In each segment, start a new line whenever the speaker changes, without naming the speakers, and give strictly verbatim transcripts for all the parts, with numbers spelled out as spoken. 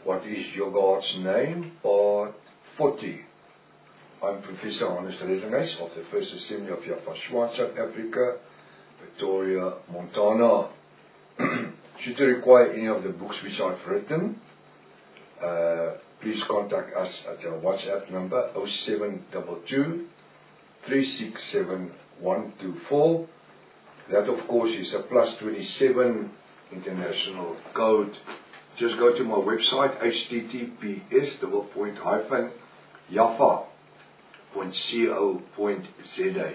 What is your God's name? Part forty. I'm Professor Hannes Redinghuis of the First Assembly of Yafashua, South Africa, Victoria, Montana. Should you require any of the books which I've written, uh, please contact us at our WhatsApp number oh seven two two, three six seven, one two four. That of course is a plus twenty-seven international code. Just go to my website, H T T P S double point hyphen yafa dot co dot za.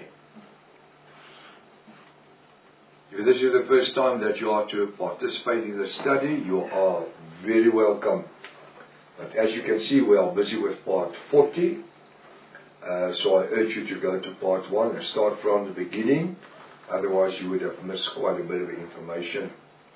If this is the first time that you are to participate in the study, you are very welcome. But as you can see, we are busy with part forty. Uh, so I urge you to go to part one and start from the beginning. Otherwise, you would have missed quite a bit of information.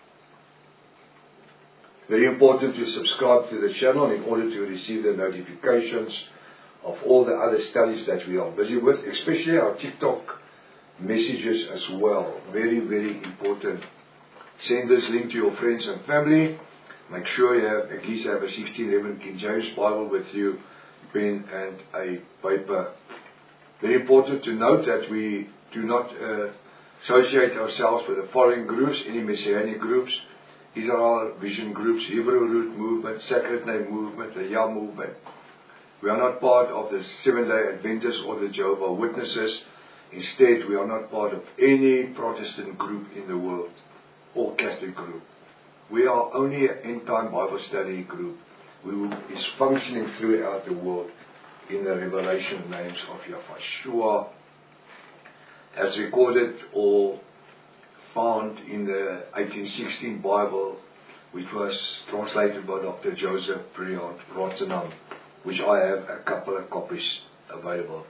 Very important to subscribe to the channel in order to receive the notifications of all the other studies that we are busy with, especially our TikTok messages as well. Very, very important. Send this link to your friends and family. Make sure you have at least have a sixteen eleven King James Bible with you, pen and a paper. Very important to note that we do not uh, associate ourselves with the following groups, any Messianic groups, Israel Vision groups, Hebrew Root Movement, Sacred Name Movement, the Yah Movement. We are not part of the Seventh-day Adventists or the Jehovah's Witnesses. Instead, we are not part of any Protestant group in the world or Catholic group. We are only an end-time Bible study group who is functioning throughout the world in the revelation names of Yafashua, as recorded or found in the eighteen sixteen Bible, which was translated by Doctor Joseph Briand Rotterdam, which I have a couple of copies available.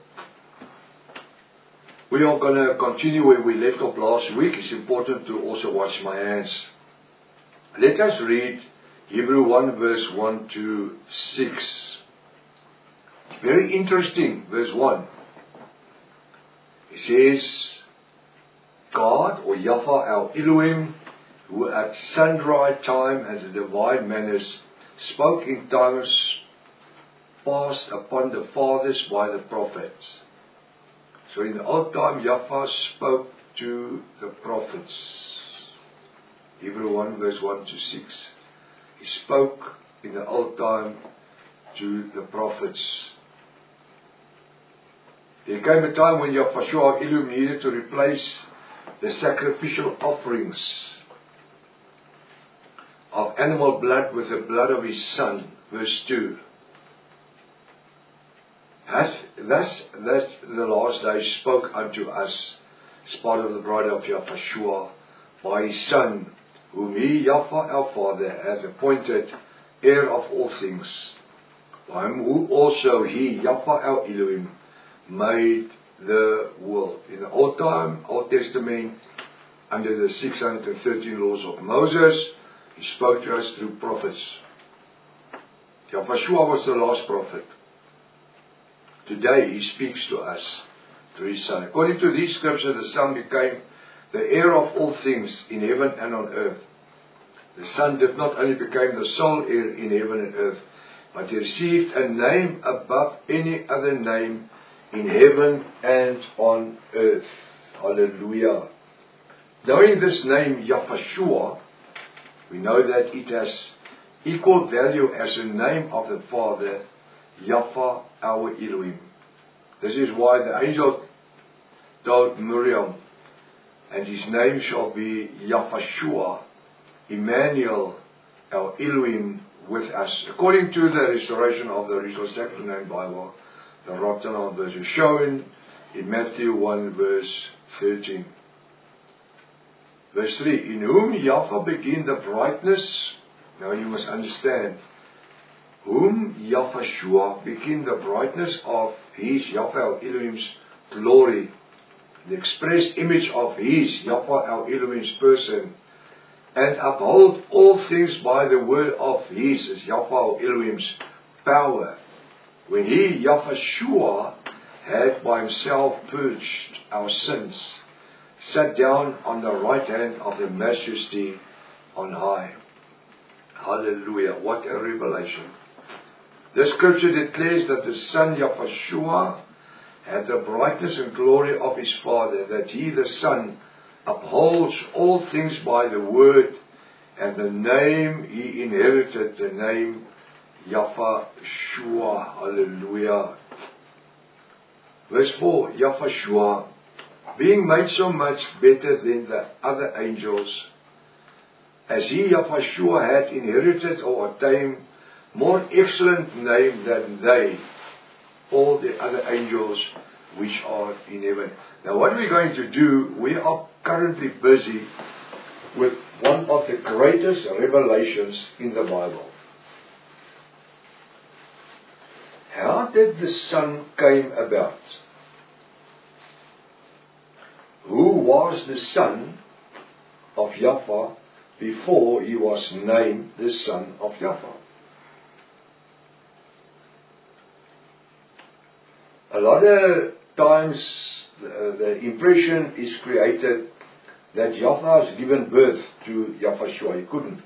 We are going to continue where we left off last week. It's important to also watch my hands. Let us read Hebrew one verse one to six. Very interesting, verse one. It says, God, or Yafa our Elohim, who at sundry time and in divine manners spoke in times past upon the fathers by the prophets. So in the old time, Yafa spoke to the prophets. Hebrew one verse one to six. He spoke in the old time to the prophets. There came a time when Yafashua Elohim needed to replace the sacrificial offerings of animal blood with the blood of his son. Verse two. Thus, thus, thus the last day spoke unto us as part of the bride of Yafashua by his son, whom he, Yafa our Father, hath appointed heir of all things, by him who also he, Yafa our Elohim, made the world. In the Old Time, Old Testament, under the six hundred thirteen laws of Moses, he spoke to us through prophets. Yafashua was the last prophet. Today he speaks to us through his Son. According to these scriptures, the Son became the heir of all things in heaven and on earth. The Son did not only become the sole heir in heaven and earth, but he received a name above any other name in heaven and on earth. Hallelujah. Knowing this name, Yafashua, we know that it has equal value as the name of the Father, Yafa our Elohim. This is why the angel told Miriam, and his name shall be Yafashua, Emmanuel, our Elohim with us. According to the restoration of the original Sacred Name Bible, the Rotterdam version shown in Matthew one verse thirteen. Verse three, in whom Yafa began the brightness. Now you must understand, whom Yafashua began the brightness of his, Yafa our Elohim's glory, the express image of his, Yafa our Elohim's person, and uphold all things by the word of his, as Yafa our Elohim's power, when he, Yafashua, had by himself purged our sins, sat down on the right hand of the Majesty on high. Hallelujah. What a revelation. The scripture declares that the Son Yahushua had the brightness and glory of his Father, that he, the Son, upholds all things by the word, and the name he inherited, the name Yahushua. Hallelujah. Verse four, Yahushua, being made so much better than the other angels, as he, Yahushua, had inherited or attained more excellent name than they, all the other angels which are in heaven. Now what we're going to do, we are currently busy with one of the greatest revelations in the Bible. How did the Son came about? Who was the Son of Yahweh before he was named the Son of Yahweh? A lot of times the, the impression is created that Yahweh has given birth to Yahushua. He couldn't.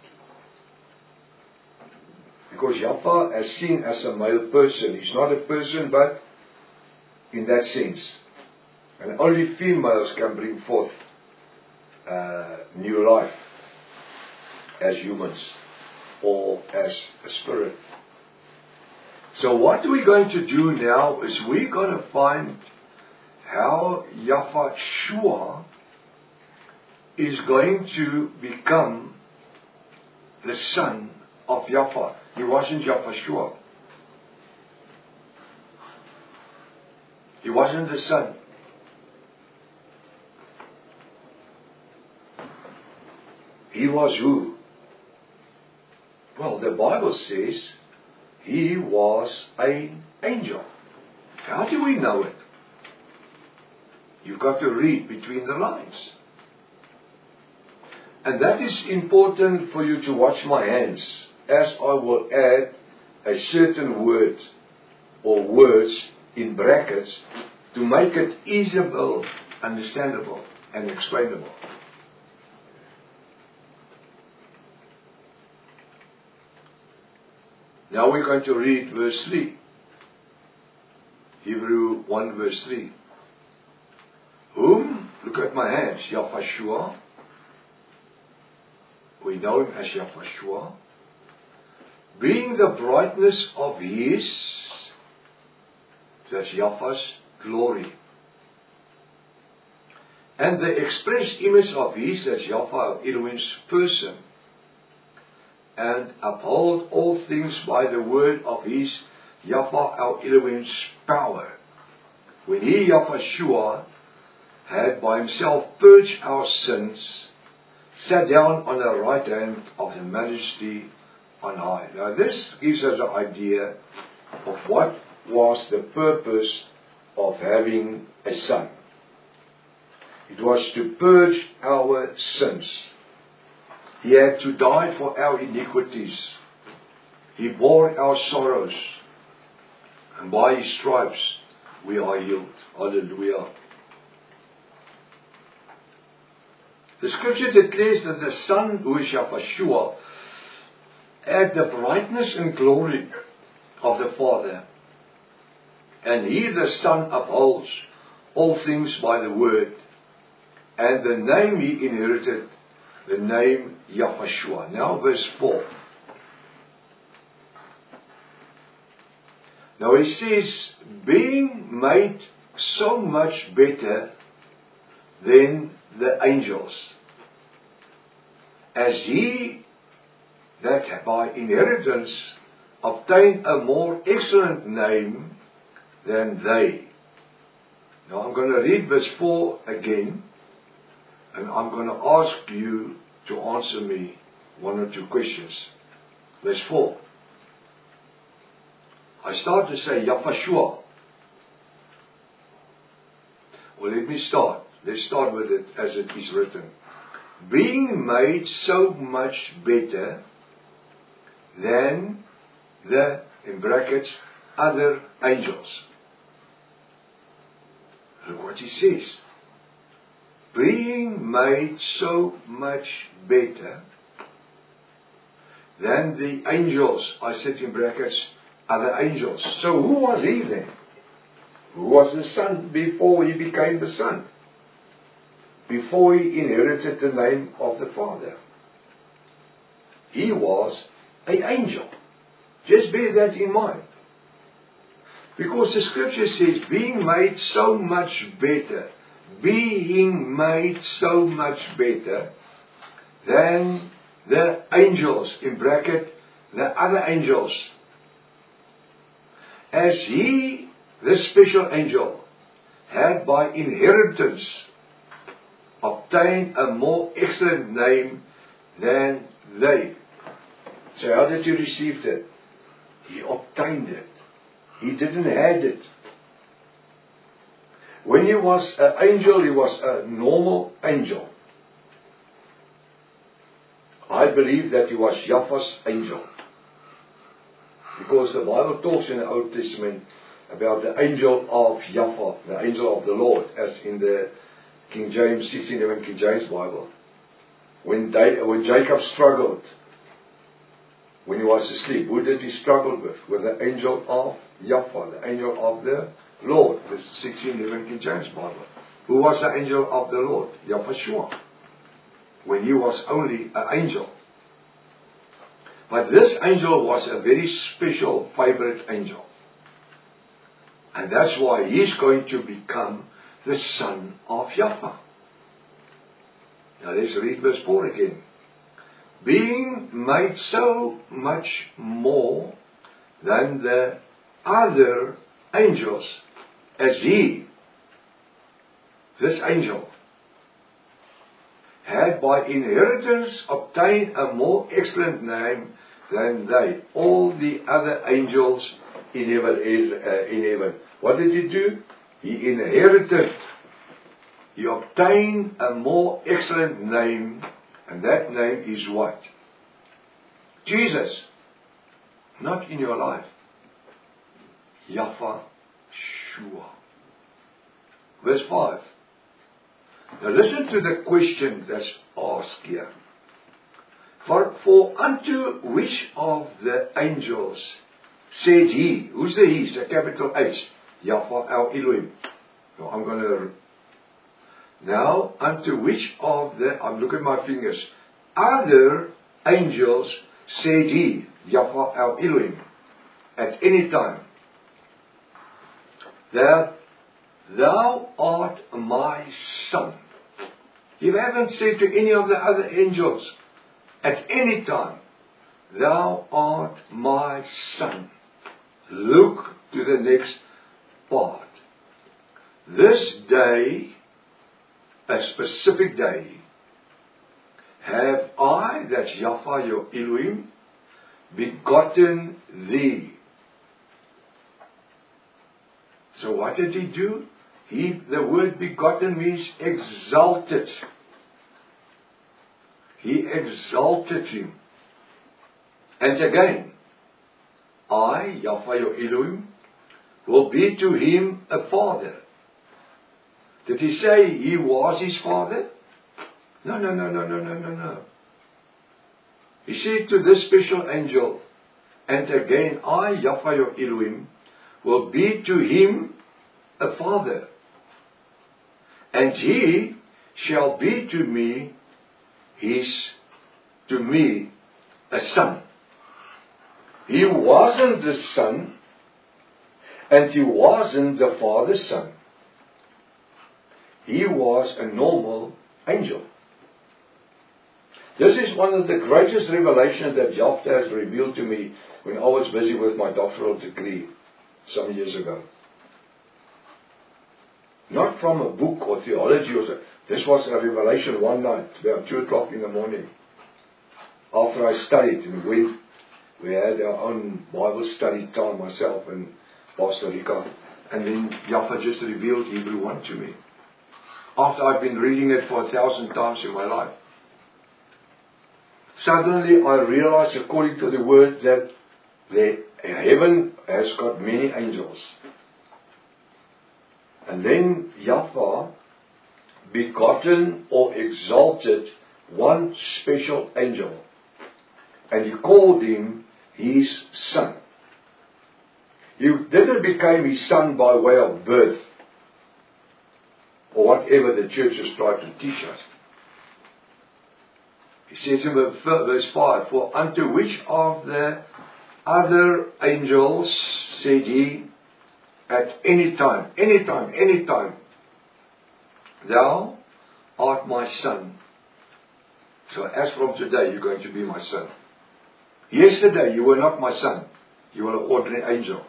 Because Yahweh is seen as a male person. He's not a person, but in that sense. And only females can bring forth uh, new life as humans or as a spirit. So what we're going to do now is we're going to find how Yahushua is going to become the Son of Yahweh. He wasn't Yahushua. He wasn't the Son. He was who? Well, the Bible says he was an angel. How do we know it? You've got to read between the lines. And that is important for you to watch my hands, as I will add a certain word or words in brackets to make it easily understandable and explainable. Now we're going to read verse three. Hebrew one verse three. Whom, look at my hands, Yahushua. We know him as Yahushua. Being the brightness of his, that's Yahweh's glory. And the express image of his, that's Yahweh Elohim's person. And uphold all things by the word of his, Yahweh our Elohim's power. When he, Yahushua, had by himself purged our sins, sat down on the right hand of the Majesty on high. Now this gives us an idea of what was the purpose of having a son. It was to purge our sins. He had to die for our iniquities. He bore our sorrows. And by his stripes we are healed. Hallelujah. The scripture declares that the Son, who is Yahushua, had the brightness and glory of the Father. And he, the Son, upholds all things by the word. And the name he inherited, the name Yahushua. Now verse four. Now he says, being made so much better than the angels, as he that by inheritance obtained a more excellent name than they. Now I'm going to read verse four again, and I'm going to ask you to answer me one or two questions. Verse four. I start to say Yahushua. Well, let me start. Let's start with it as it is written. Being made so much better than the, in brackets, other angels. Look what he says. Being made so much better than the angels. I said in brackets, other angels. So who was he then? Who was the Son before he became the Son? Before he inherited the name of the Father? He was an angel. Just bear that in mind. Because the scripture says, being made so much better, being made so much better than the angels, in bracket, the other angels. As he, this special angel, had by inheritance obtained a more excellent name than they. So how did he receive it? He obtained it. He didn't have it. When he was an angel, he was a normal angel. I believe that he was Yahweh's angel. Because the Bible talks in the Old Testament about the angel of Yahweh, the angel of the Lord, as in the King James, sixteen eleven King James Bible. When, they, when Jacob struggled, when he was asleep, who did he struggle with? With the angel of Yahweh, the angel of the Lord, the sixteen eleven King James Bible. Who was the angel of the Lord? Yahushua. When he was only an angel. But this angel was a very special, favorite angel. And that's why he's going to become the Son of Yahweh. Now let's read verse four again. Being made so much more than the other angels, as he, this angel, had by inheritance obtained a more excellent name than they, all the other angels in heaven. Uh, in heaven. What did he do? He inherited, he obtained a more excellent name, and that name is what? Jesus. Not in your life. Yahushua. Verse five. Now listen to the question that's asked here. For, for unto which of the angels said he? Who's the he? It's a capital H. Yahweh El Elohim. So I'm going to... Now, unto which of the... I'm looking at my fingers. Other angels said he, Yahweh El Elohim, at any time, that thou art my son. He haven't said to any of the other angels at any time, thou art my son. Look to the next part. This day, a specific day, have I, that's Yahweh your Elohim, begotten thee. So what did he do? He, the word begotten means exalted. He exalted him. And again, I, Yahweh your Elohim, will be to him a father. Did he say he was his father? No, no, no, no, no, no, no, no. He said to this special angel, and again, I, Yahweh your Elohim, will be to him a father. And he shall be to me, his, to me, a son. He wasn't the son, and he wasn't the father's son. He was a normal angel. This is one of the greatest revelations that Yahweh has revealed to me when I was busy with my doctoral degree some years ago. Not from a book or theology or so. This was a revelation one night, about two o'clock in the morning. After I studied, we went, we had our own Bible study time, myself and Pastor Rika. And then Yahweh just revealed Hebrew one to me. After I've been reading it for a thousand times in my life. Suddenly I realized, according to the word, that the heaven has got many angels. And then Yahweh begotten or exalted one special angel. and he called him his son. He didn't become his son by way of birth, or whatever the church has tried to teach us. He says in verse five, for unto which of the other angels said he, at any time, any time, any time, thou art my son. So as from today, you're going to be my son. Yesterday, you were not my son. You were an ordinary angel.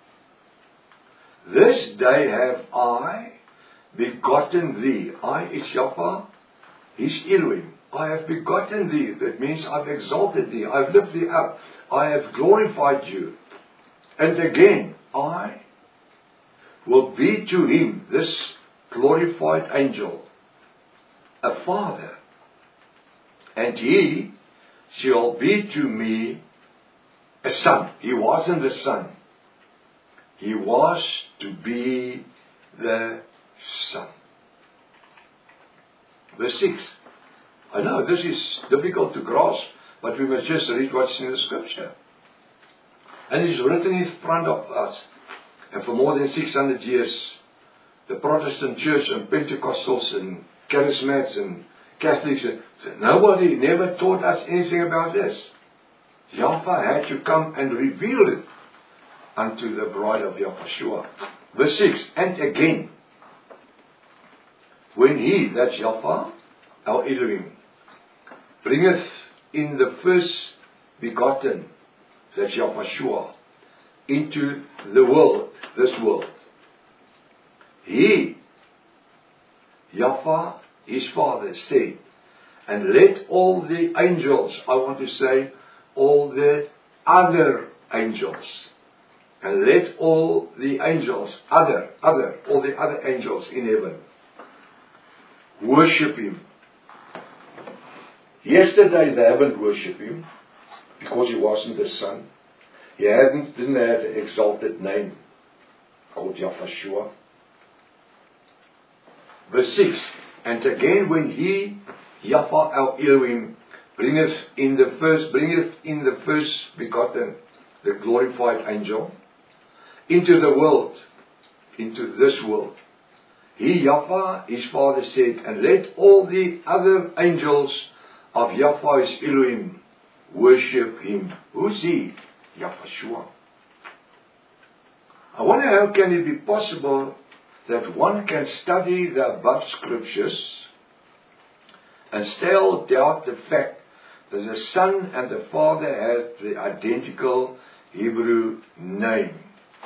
This day have I begotten thee. I is Yahweh, is Elohim. I have begotten thee. That means I've exalted thee. I've lifted thee up. I have glorified you. And again, I will be to him, this glorified angel, a father. And he shall be to me a son. He wasn't the son. He was to be the son. Verse six. I know this is difficult to grasp, but we must just read what's in the scripture. And it's written in front of us. And for more than six hundred years, the Protestant church and Pentecostals and Charismats and Catholics, nobody never taught us anything about this. Yahweh had to come and reveal it unto the bride of Yahushua. Verse six, and again, when he, that's Yahweh, our Elohim, bringeth in the first begotten, that's Yahushua, into the world, this world, he, Yahweh, his father, said, and let all the angels, I want to say, all the other angels, and let all the angels, other, other, all the other angels in heaven, worship him. Yesterday they haven't worshipped him, because he wasn't the son. He hadn't, didn't have an exalted name called Yahushua. Verse six, and again when he, Yahweh our Elohim, bringeth in the first, bringeth in the first begotten, the glorified angel, into the world, into this world, he, Yahweh, his father, said, and let all the other angels of Yahweh his Elohim worship him. Who's he? Yahushua. I wonder how can it be possible that one can study the above scriptures and still doubt the fact that the Son and the Father have the identical Hebrew name.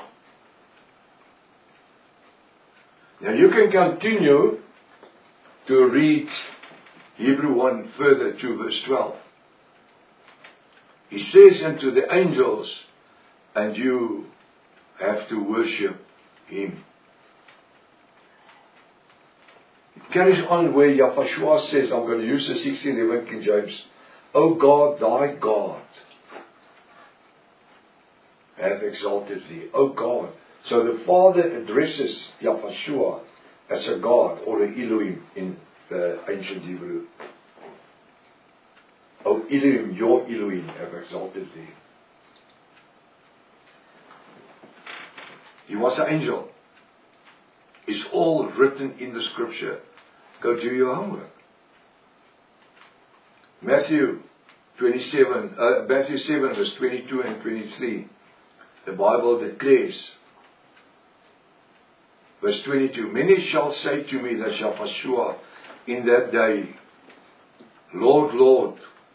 Now you can continue to read Hebrew one further to verse twelve. He says unto the angels, and you have to worship him. It carries on where Yahushua says, I'm going to use the sixteen eleven King James, O God, thy God, have exalted thee. O God. So the Father addresses Yahushua as a God, or an Elohim in the ancient Hebrew. O Elohim, your Elohim, have exalted thee. He was an angel. It's all written in the scripture. Go do your homework. Matthew twenty-seven, uh, Matthew seven, verse twenty-two and twenty-three. The Bible declares, verse twenty-two, many shall say to me, that Yahushua, in that day, Lord, Lord.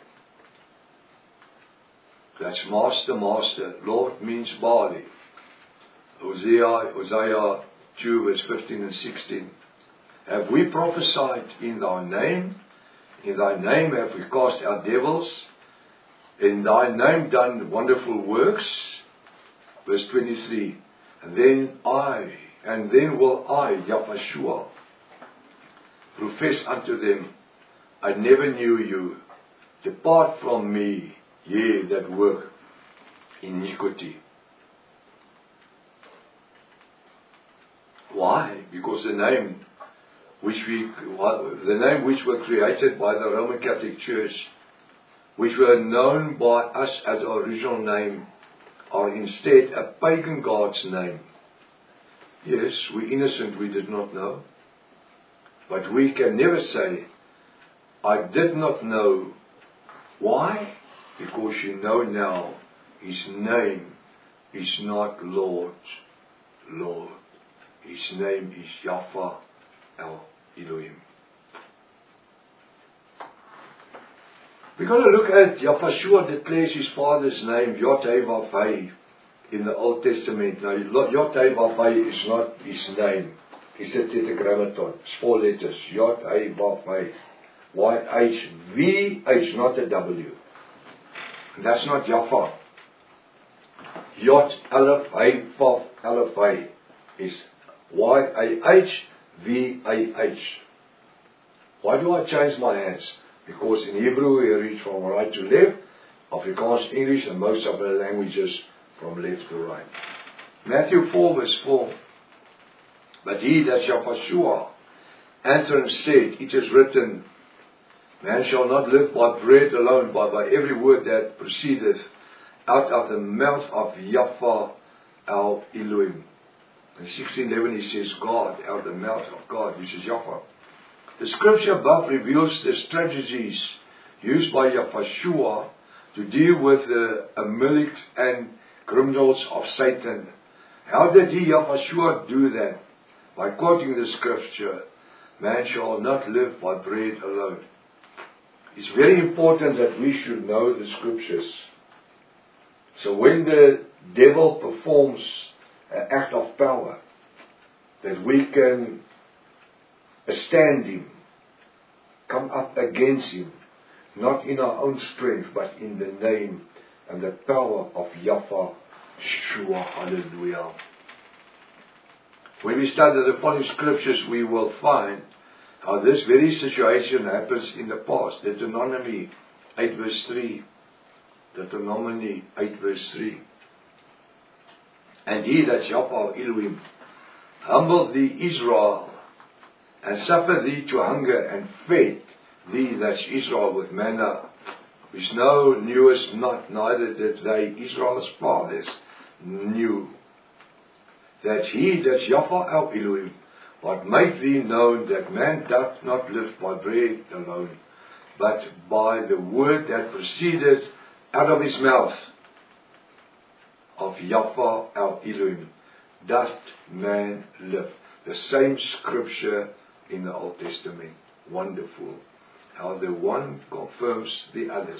That's Master, Master. Lord means Bali. Hosea, Hosea two, verse fifteen and sixteen. Have we prophesied in thy name? In thy name have we cast out devils? In thy name done wonderful works? Verse twenty-three. And then I, and then will I, Yahushua, profess unto them, I never knew you. Depart from me, ye that work iniquity. Why? Because the name which we, the name which were created by the Roman Catholic Church which were known by us as the original name, are instead a pagan god's name. Yes, we're innocent, we did not know. But we can never say, I did not know. Why? Because you know now, his name is not Lord, Lord. His name is Yahweh El Elohim. We're going to look at Yahshua declares his father's name, Yod-Heh-Vav-Heh, in the Old Testament. Now, Yod-Heh-Vav-Heh is not his name. It's a tetragrammaton. It's four letters. Yod-Heh-Vav-Heh. Y H V H, not a W. That's not Yahweh. Yod Aleph Hey Vav Aleph Hey is Y A H V A H. Why do I change my hands? Because in Hebrew we read from right to left, Afrikaans, English, and most of the languages from left to right. Matthew four verse four. But he, that's Yahshua, answered and said, it is written, man shall not live by bread alone, but by every word that proceedeth out of the mouth of Yahweh El Elohim. In sixteen eleven he says God, out of the mouth of God, which is Yahweh. The scripture above reveals the strategies used by Yahshua to deal with the Amalek and criminals of Satan. How did he, Yahshua, do that? By quoting the scripture, man shall not live by bread alone. It's very important that we should know the scriptures. So when the devil performs an act of power, that we can stand him, come up against him, not in our own strength, but in the name and the power of Yahweh Shua. Hallelujah. When we study the following scriptures, we will find how this very situation happens in the past. Deuteronomy eight verse three. Deuteronomy eight verse three. And he, that's Yahweh Elohim, humbled thee Israel, and suffered thee to hunger, and fed thee, that's Israel, with manna, which thou knewest not, neither did they, Israel's fathers, knew. That he, that's Yahweh El Elohim, but make thee known that man doth not live by bread alone, but by the word that proceeded out of his mouth, of Yahweh El Elohim, doth man live. The same scripture in the Old Testament. Wonderful. How the one confirms the others.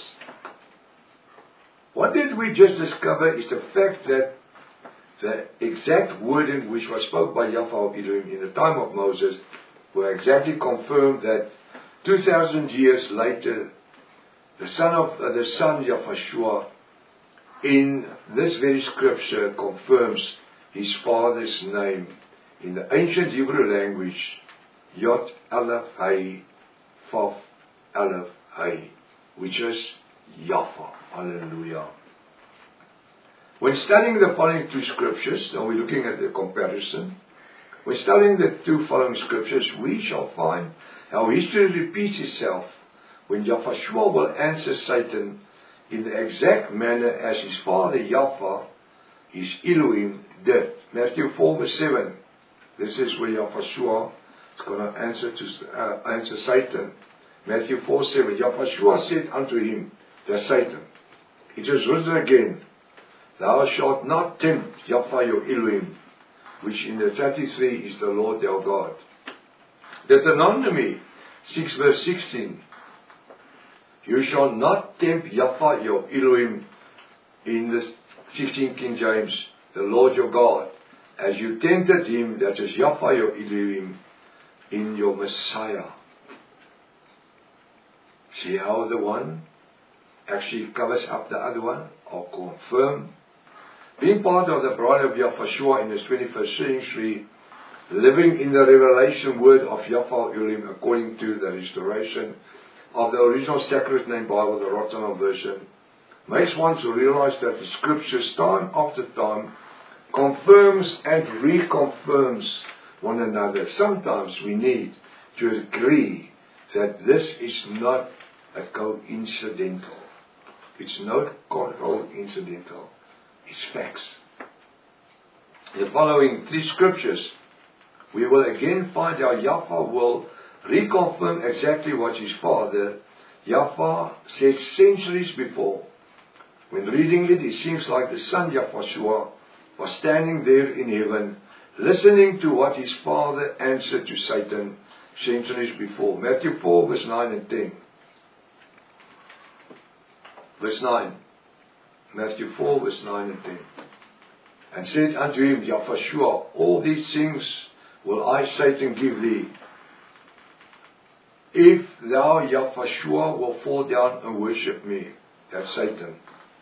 What did we just discover is the fact that the exact wording which was spoken by Yahweh Elohim in the time of Moses were exactly confirmed that two thousand years later, the son of uh, the son Yahshua in this very scripture confirms his father's name in the ancient Hebrew language, Yod Aleph Hey Vav Aleph Hey, which is Yahweh. Hallelujah. When studying the following two scriptures, now we're looking at the comparison. When studying the two following scriptures, we shall find how history repeats itself when Yahshua will answer Satan in the exact manner as his father Yahweh, his Elohim, did. Matthew four verse seven. This is where Yahshua is going to answer to uh, answer Satan. Matthew four seven. Yahshua said unto him, that's Satan, it is written again, thou shalt not tempt Yahweh your Elohim, which in the thirty-three is the Lord our God. Deuteronomy six verse sixteen. You shall not tempt Yahweh your Elohim, in the sixteen King James, the Lord your God, as you tempted him, that is Yahweh your Elohim, in your Messiah. See how the one actually covers up the other one, or confirm. Being part of the bride of Yahshua in this twenty-first century, living in the revelation word of Yahweh Elohim according to the restoration of the original Sacred Name Bible, the Rotterdam version, makes one to realize that the scriptures time after time confirms and reconfirms one another. Sometimes we need to agree that this is not a coincidental. It's not coincidental. It's facts. In the following three scriptures, we will again find how Yahweh will reconfirm exactly what his father, Yahweh, said centuries before. When reading it, it seems like the son Yahushua was standing there in heaven, listening to what his father answered to Satan centuries before. Matthew four, verse nine and ten. Verse nine. Matthew four, verse nine and ten. And said unto him, Yahushua, all these things will I, Satan, give thee, if thou, Yahushua, will fall down and worship me. That's Satan.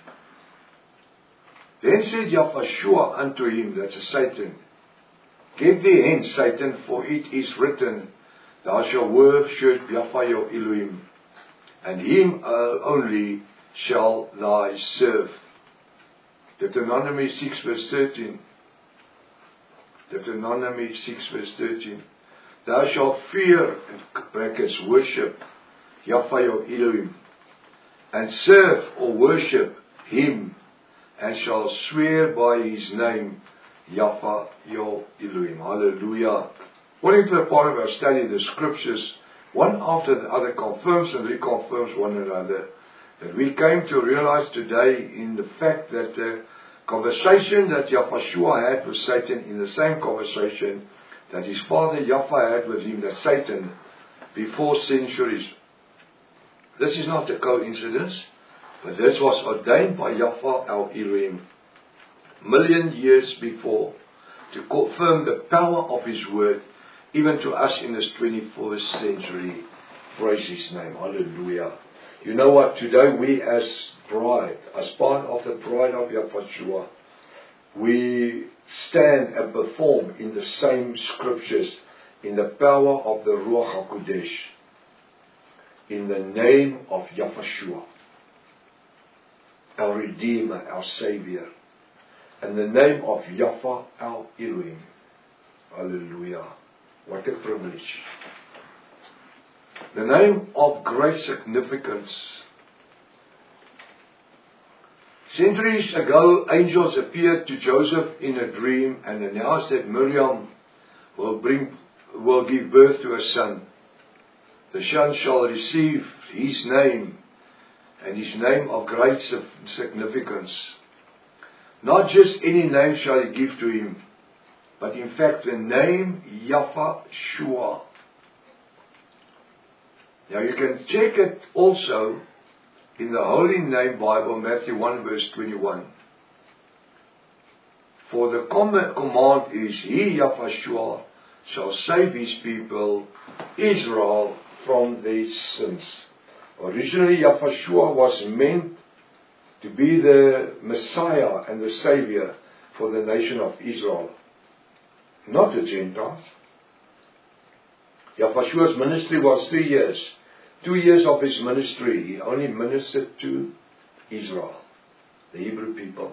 Then said Yahushua unto him, that's a Satan, get thee hence, Satan, for it is written, thou shalt worship Yahweh your Elohim, and him only shall thou serve. Deuteronomy six, verse thirteen. Deuteronomy six, verse thirteen. Thou shalt fear, in brackets, worship Yahweh your Elohim, and serve or worship him, and shall swear by his name, Yahweh your Elohim. Hallelujah. According to the part of our study, the scriptures, one after the other, confirms and reconfirms one another. That we came to realize today in the fact that the conversation that Yahushua had with Satan, in the same conversation that his father Yahweh had with him, that Satan, before centuries. This is not a coincidence, but this was ordained by Yahweh our Elohim, million years before, to confirm the power of his word, even to us in this twenty-first century. Praise his name. Hallelujah. You know what? Today we as bride, as part of the bride of Yahushua, we stand and perform in the same scriptures in the power of the Ruach HaKodesh, in the name of Yahushua, our Redeemer, our Savior, and the name of Yahweh our Elohim. Hallelujah. What a privilege. The name of great significance. Centuries ago, angels appeared to Joseph in a dream and announced that Miriam will bring, will give birth to a son. The son shall receive his name, and his name of great significance. Not just any name shall he give to him, but in fact the name Yahushua. Now you can check it also in the Holy Name Bible, Matthew one, verse twenty-one. For the command is, he, Yahushua, shall save his people, Israel, from their sins. Originally, Yahushua was meant to be the Messiah and the Savior for the nation of Israel, not the Gentiles. Yahushua's ministry was three years. Two years of his ministry, he only ministered to Israel, the Hebrew people.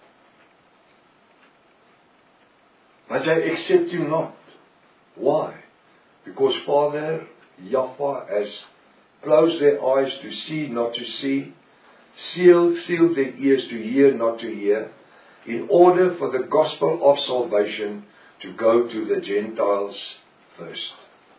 But they accept him not. Why? Because Father Yahweh has closed their eyes to see, not to see, sealed, sealed their ears to hear, not to hear, in order for the gospel of salvation to go to the Gentiles first.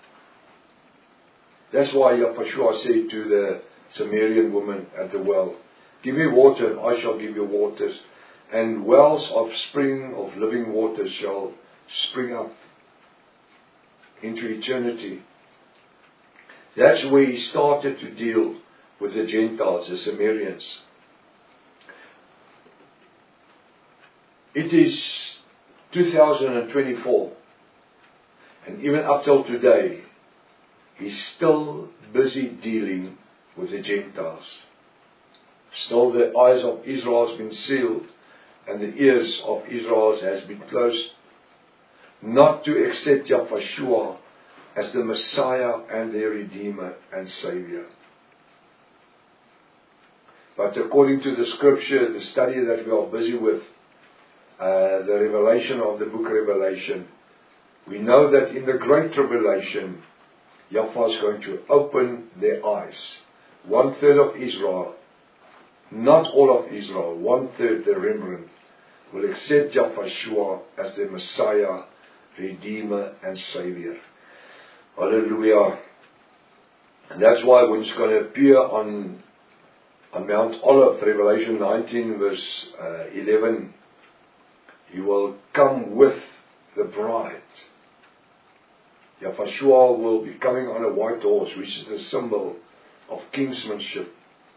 That's why Yahushua said to the Samaritan woman at the well, give me water and I shall give you waters, and wells of spring of living waters shall spring up into eternity. That's where he started to deal with the Gentiles, the Samaritans. It is two thousand twenty-four, and even up till today, he's still busy dealing with the Gentiles. Still the eyes of Israel has been sealed and the ears of Israel has been closed, not to accept Yahushua as the Messiah and their Redeemer and Savior. But according to the scripture, the study that we are busy with, uh, the revelation of the book of Revelation, we know that in the Great Tribulation, Yahweh is going to open their eyes. One third of Israel, not all of Israel, one third the remnant, will accept Yahushua as their Messiah, Redeemer and Savior. Hallelujah. And that's why when it's going to appear on, on Mount Olive, Revelation nineteen verse uh, eleven, He will come with the bride. Yahushua will be coming on a white horse, which is the symbol of kinsmanship.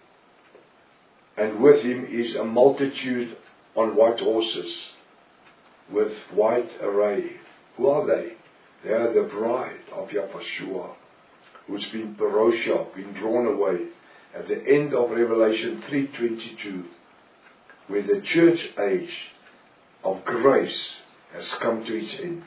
And with Him is a multitude on white horses with white array. Who are they? They are the bride of Yahushua, who's been parosha, been drawn away at the end of Revelation three twenty-two, where the church age of grace has come to its end.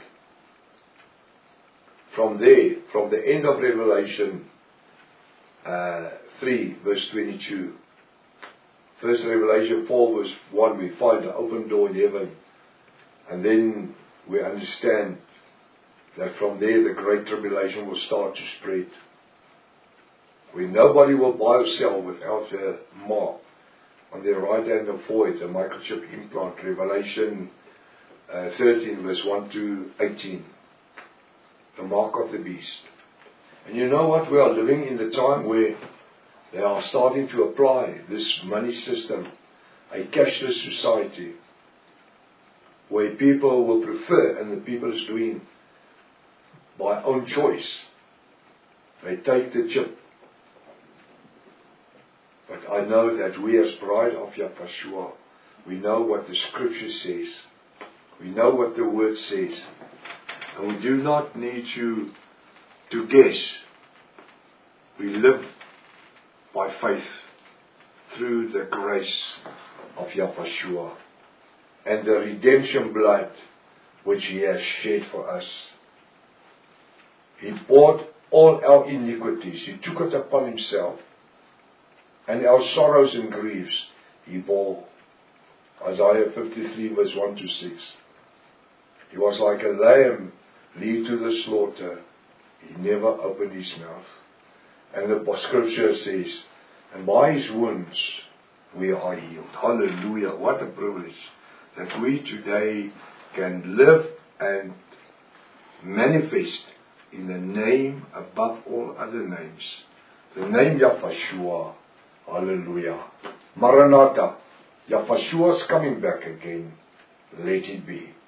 From there, from the end of Revelation uh, three verse twenty-two, first Revelation four verse one, we find an open door in heaven, and then we understand that from there the great tribulation will start to spread, where nobody will buy or sell without a mark on their right hand or forehead, a microchip implant. Revelation uh, thirteen verse one to eighteen, the mark of the beast. And you know what? We are living in the time where they are starting to apply this money system, a cashless society, where people will prefer, and the people is doing by own choice, they take the chip. But I know that we as bride of Yahushua, we know what the scripture says. We know what the word says. And we do not need you to guess. We live by faith through the grace of Yahushua and the redemption blood which He has shed for us. He bore all our iniquities. He took it upon Himself. And our sorrows and griefs He bore. Isaiah fifty-three verse one to six. He was like a lamb led to the slaughter. He never opened His mouth. And the scripture says, and by His wounds we are healed. Hallelujah. What a privilege that we today can live and manifest in the name above all other names. The name Yahushua. Hallelujah. Maranatha. Yahushua is coming back again. Let it be.